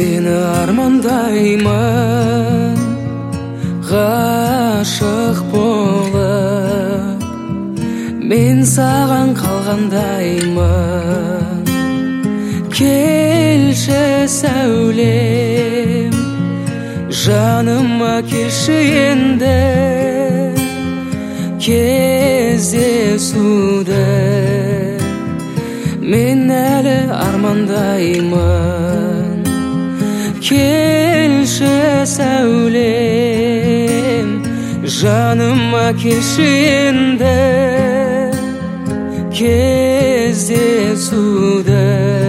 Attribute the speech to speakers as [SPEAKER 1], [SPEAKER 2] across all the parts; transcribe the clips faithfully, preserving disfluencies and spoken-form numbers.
[SPEAKER 1] Сені армандаймын, ғашық болып, мен саған қалғандаймын. Келші сәулем, жаныма келші енді, кездесуді мен әлі армандаймын. Келші сәулем, жаныма келші енді, кездесуді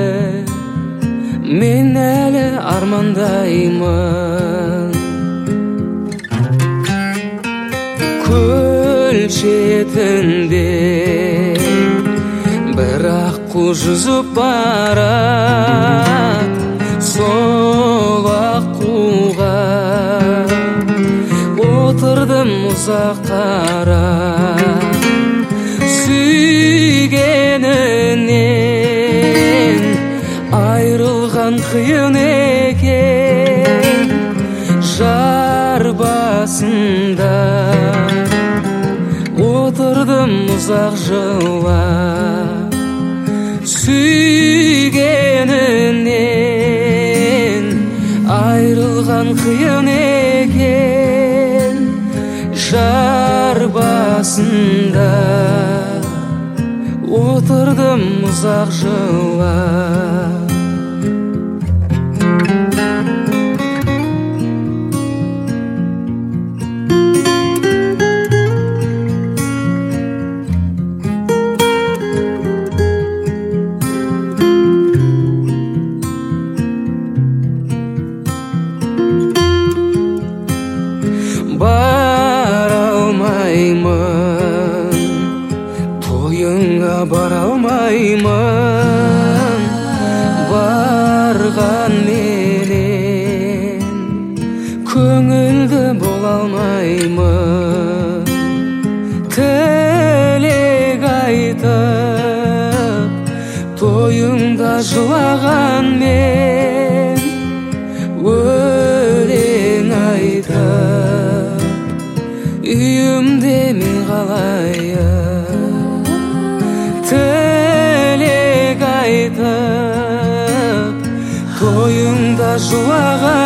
[SPEAKER 1] мен әлі армандаймын. Көл шетінде бір аққу жүзіп барад, сол аққуға отырдым ұзақ қарап. Сүйгенінен айрылған қиын екен, жар басында отырдым ұзақ жылап. Сүйгенінен айрылған қиын екен, жар басында отырдым ұзақ жылап. Бара алмаймын, тойыңа бара алмаймын, барған менен көңілді бола алмаймын. Тілек айтып, тойыңда жылаған мен, өлең айтып, үйімде мен қалайын. Тілек айтып, тойыңда жылаған